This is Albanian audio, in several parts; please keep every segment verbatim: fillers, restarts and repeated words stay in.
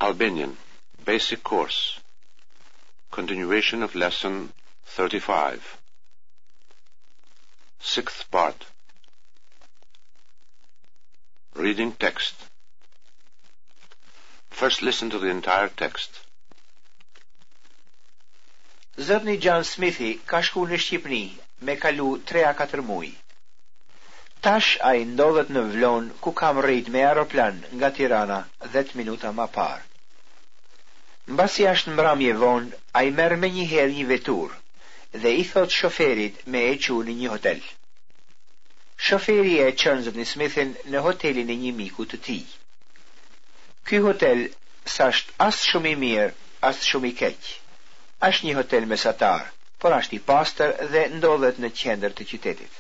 Albanian, Basic Course, Continuation of Lesson thirty-five, Sixth Part. Reading text. First listen to the entire text. Zotni John Smithi ka shku në Shqipni me kalu tre a katër muj. Tash ai ndodhet në Vlon ku kam rrit me aeroplan nga Tirana dhjetë minuta më parë. Mbasi ashtë mbrëmje vonë, ai merr me një herë një vetur dhe i thot shoferit me e qu në një hotel. Shoferi e çon zotnin Smithin në hotelin e një miku të tij. Ky hotel s'asht as shumë i mirë, as shumë i keq. Është një hotel mesatar, por është i pastër dhe ndodhet në qendër të qytetit.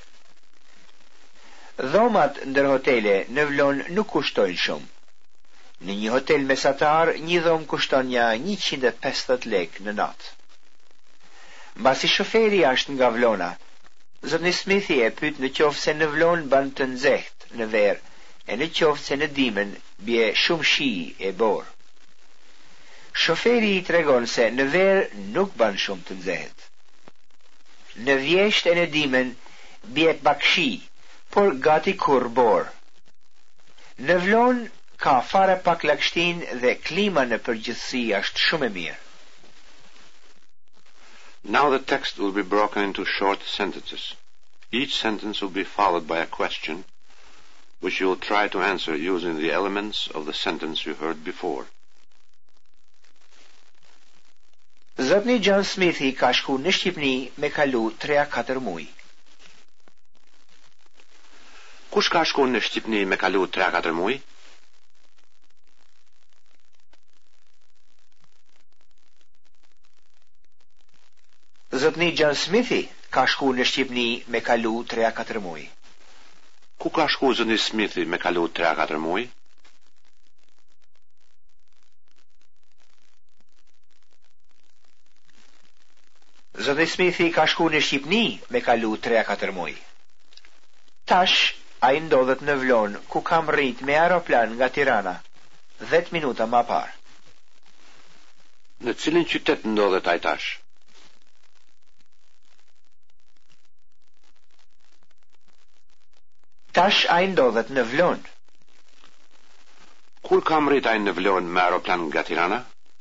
Dhomat ndër hotele në Vlon nuk kushtojnë shumë. Në një hotel mesatar, një dhomë kushton ja njëqind e pesëdhjetë lekë në natë. Mbasi shoferi është nga Vlona, zotni Smithi e pyet në qoftë se në Vlon ban të nxehtë në verë, e në qoftë se në dimën bie shumë shi e borë. Shoferi i tregon se në verë nuk ban shumë të nxehtë. Në vjeshtë e në dimën bie pak shi, por gati kur borë. Në Vlon ka fare pak lagështin dhe klima në përgjithësi është shumë e mirë. Now the text will be broken into short sentences. Each sentence will be followed by a question, which you will try to answer using the elements of the sentence you heard before. Zotni John Smithi ka shku në Shqipni me kalu tre a katër muj. Kush ka shku në Shqipni me kalu tre a katër muj? Zotni John Smithi ka shku në Shqipni me kalu tre a katër muj. Ku ka shku zotni Smithi me kalu tre a katër muj? Zotni Smithi ka shku në Shqipni me kalu tre a katër muj. Tash ai ndodhet në Vlon ku kam rrit me aeroplan nga Tirana dhjetë minuta më parë. Në cilin qytet ndodhet ai tash? Tash ai ndodhet në Vlon. Kur kam rrit ai në Vlon me aeroplan nga Tirana?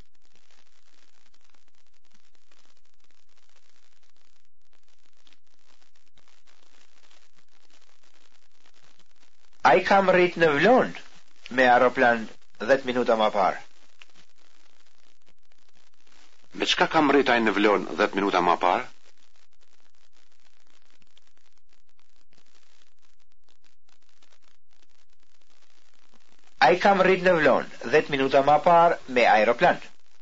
Ai kam rrit në Vlon me aeroplan dhjetë minuta më parë. Me çka kam rrit ai në Vlon dhjetë minuta më parë? Ai kam rrit në Vlon dhjetë minuta më parë me aeroplan.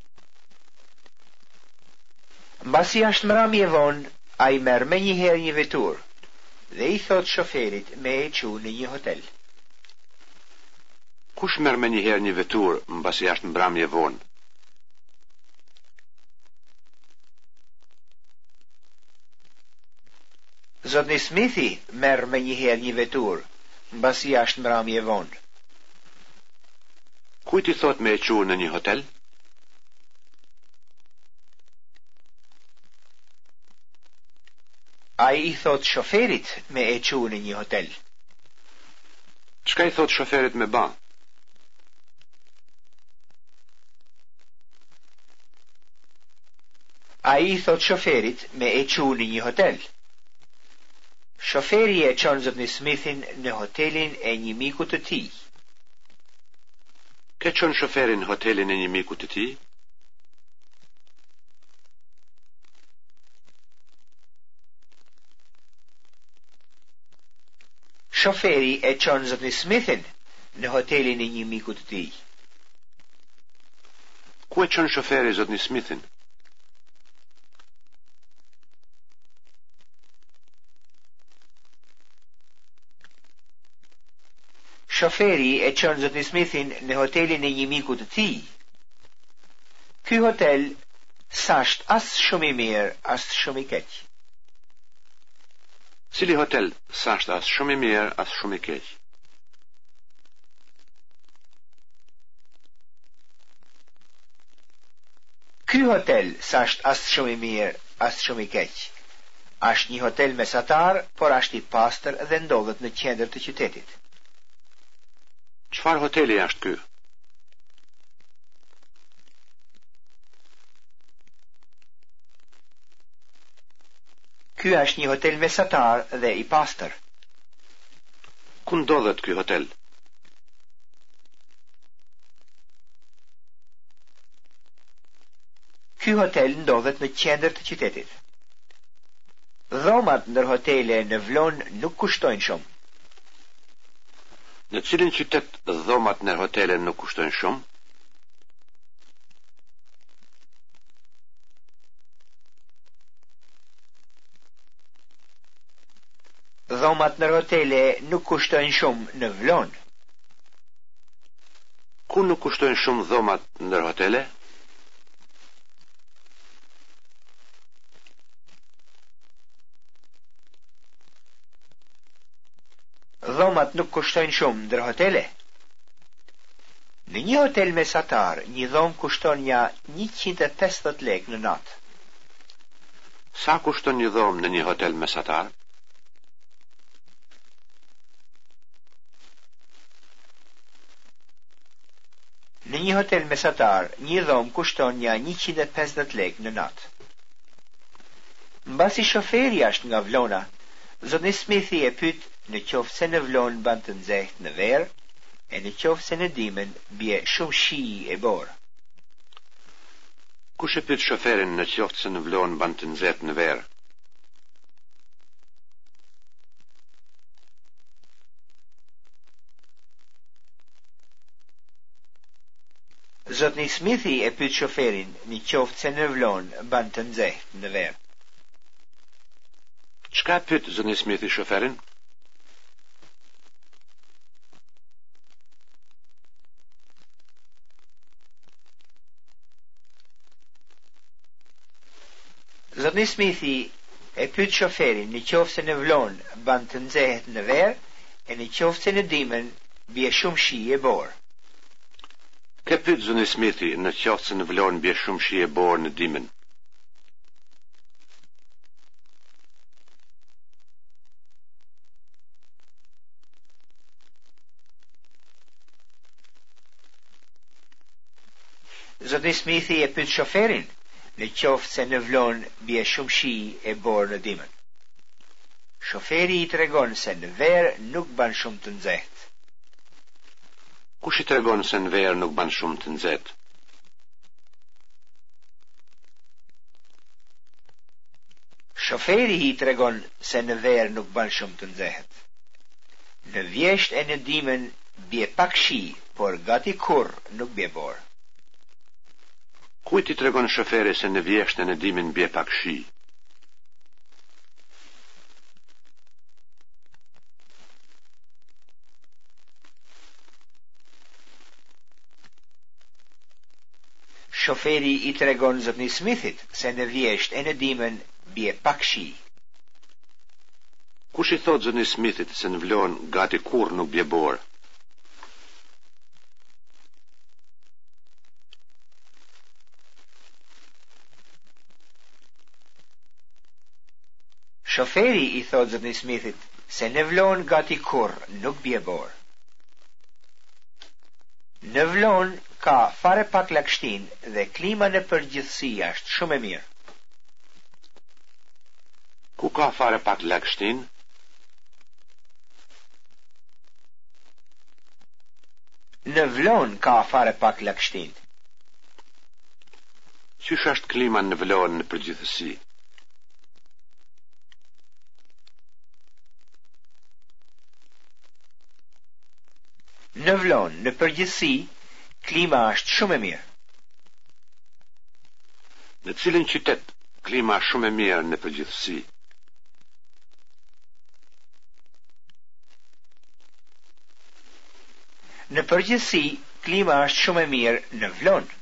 Mbasi ashtë mbrëmje vonë, ai merr me një herë një vetur dhe i thot shoferit me e qu në një hotel. Kush merr me një herë një vetur mbasi ashtë mbrëmje vonë? Zotni Smithi merr me një herë një vetur mbasi ashtë mbrëmje vonë. Kujt i thot me e qu në një hotel? Ai i thot shoferit me e qu në një hotel. Çka i thot shoferit me ba? Ai i thot shoferit me e qu në një hotel. Shoferi e çon zotni Smithin në hotelin e një miku të tij. Ke çon shoferin në hotelin e një miku të tij? Shoferi e çon zotni Smithin në hotelin e një miku të tij. Ku e çon shoferi zotni Smithin? Shoferi e çon zotni Smithin në hotelin e një miku të tij. Ky hotel s'asht as shumë i mirë, as shumë i keq. Cili hotel s'asht as shumë i mirë, as shumë i keq? Ky hotel s'asht as shumë i mirë, as shumë i keq. Asht një hotel mesatar, por asht i pastër dhe ndodhet në qendër të qytetit. Çfarë hoteli është ky? Ky është një hotel mesatar dhe i pastër. Ku ndodhet ky hotel? Ky hotel ndodhet në qendër të qytetit. Dhomat ndër hotele në Vlon nuk kushtojnë shumë. Në cilin qytet dhomat ndër hotele nuk kushtojnë shumë? Dhomat ndër hotele nuk kushtojnë shumë në Vlon. Ku nuk kushtojnë shumë dhomat ndër hotele? Dhomat nuk kushtojnë shumë ndër hotele. Në një hotel mesatar, një dhomë kushton nja njëqind e pesëdhjetë lekë në natë. Sa kushton një dhomë në një hotel mesatar? Në një hotel mesatar, një dhomë kushton nja njëqind e pesëdhjetë lekë në natë. Mbasi shoferi është nga Vlona, zotni Smithi e pyet në qoftë se në Vlon ban të nxehtë në verë, e në qoftë se në dimën bie shumë shi e borë. Kush e pyet shoferin në qoftë se në Vlon ban të nxehtë në verë? Zotni Smithi e pyet shoferin në qoftë se në Vlon ban të nxehtë në verë. Çka pyet zotni Smithi shoferin? Zotni Smithi e pyet shoferin në qoftë se në Vlon ban të nxehtë në verë, e në qoftë se në dimën bie shumë shi e borë. Kë pyet zotni Smithi në qoftë se në Vlon bie shumë shi e borë në dimën? Zotni Smithi e pyet shoferin në qoftë se në Vlon bie shumë shi e borë në dimën. Shoferi i tregon se në verë nuk ban shumë të nxehtë. Kush i tregon se në verë nuk ban shumë të nxehtë? Shoferi i tregon se në verë nuk ban shumë të nxehtë. Në vjesht e në dimën bie pak shi, por gati kur nuk bie borë. Kujt i tregon shoferi se në vjesht e në dimën bie pak shi? Shoferi i tregon zotni Smithit se në vjesht e në dimën bie pak shi. Kush i thot zotni Smithit se në Vlon gati kur nuk bie borë? Shoferi i thot zotni Smithit se në Vlon gati kur nuk bie borë. Në Vlon ka fare pak lagështin dhe klima në përgjithësi është shumë e mirë. Ku ka fare pak lagështin? Në Vlon ka fare pak lagështin. Qysh është klima në Vlon në përgjithësi? Në Vlon, në përgjithësi, klima është shumë e mirë. Në cilin qytet klima është shumë e mirë në përgjithësi? Në përgjithësi, klima është shumë e mirë në Vlon.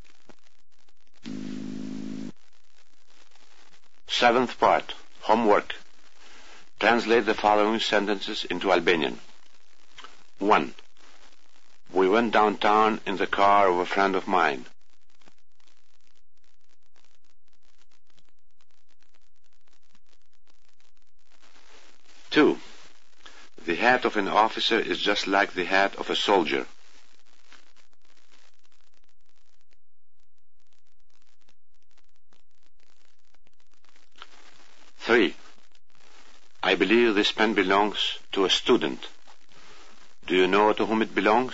Seventh part, homework. Translate the following sentences into Albanian. one. We went downtown in the car of a friend of mine. Two. The hat of an officer is just like the hat of a soldier. Three. I believe this pen belongs to a student. Do you know to whom it belongs?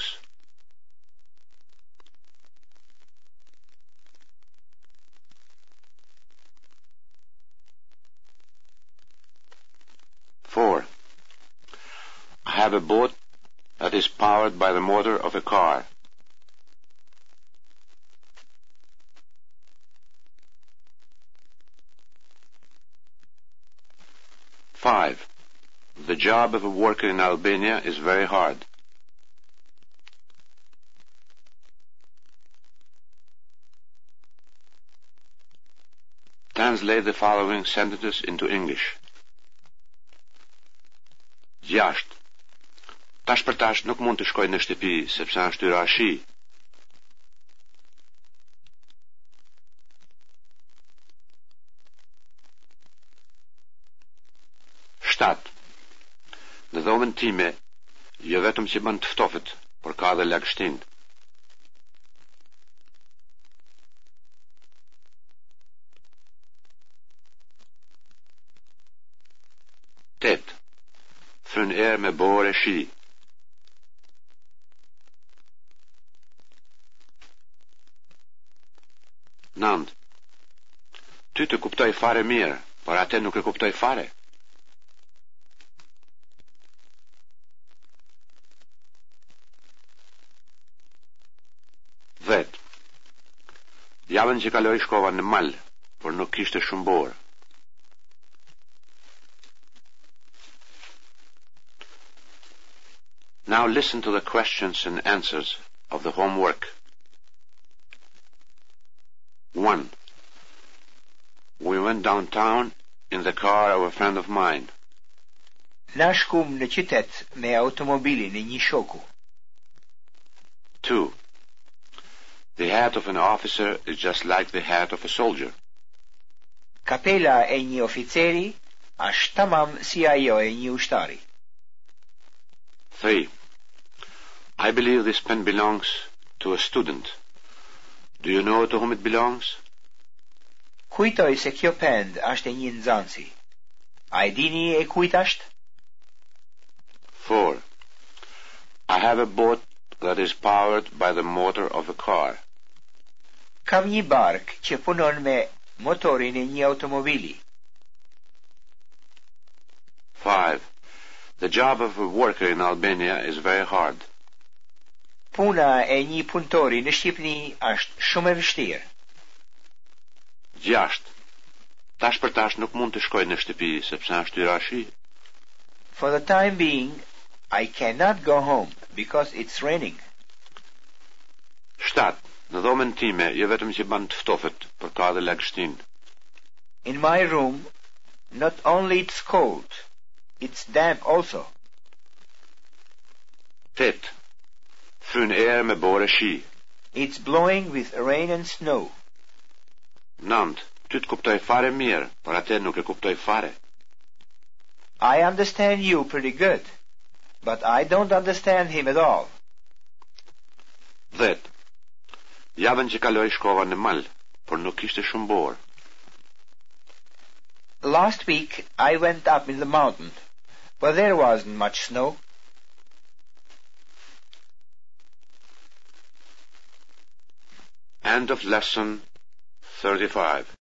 Four. I have a boat that is powered by the motor of a car. Five. The job of a worker in Albania is very hard. Translate the following sentences into English. Gjasht. Tash për tash nuk mund të shkoj në shtëpi sepse është hyrë shi. Shtat. Në dhomën time, jo vetëm që bën të ftofët, por ka dhe lagështin. Tet. Fryn erë me borë e shi. Nand. Ty të kuptoj fare mirë, por atë nuk e kuptoj fare. Dhet. Javën që kaloi shkova në mal, por nuk kishte shumë borë. Now listen to the questions and answers of the homework. One. We went downtown in the car of a friend of mine. Na shkum në qytet me automobilin e një shoku. Two. The hat of an officer is just like the hat of a soldier. Kapela e një oficeri është tamam si ajo e një ushtari. Three. I believe this pen belongs to a student. Do you know to whom it belongs? Kujtoj se kjo pend është e një nxënësi. A e dini e kujt është? Four. I have a boat that is powered by the motor of a car. Kam një bark që punon me motorin e një automobili. Five. The job of a worker in Albania is very hard. Puna e një punëtori në Shqipni është shumë e vështirë. Gjasht. Tash për tash nuk mund të shkoj në shtëpi sepse është hyrë shi. For the time being, I cannot go home because it's raining. Shtat. Në dhomën time, jo vetëm që bën të ftofët, por ka dhe lagështin. In my room, not only it's cold, it's damp also. Tet. Fryn erë me borë shi. It's blowing with rain and snow. Nant. Ty të kuptoj fare mirë, por atë nuk e kuptoj fare. I understand you pretty good, but I don't understand him at all. Dhet. Javën që kaloi shkova në mal, por nuk kishte shumë borë. Last week I went up in the mountain, but there wasn't much snow. End of lesson thirty-five.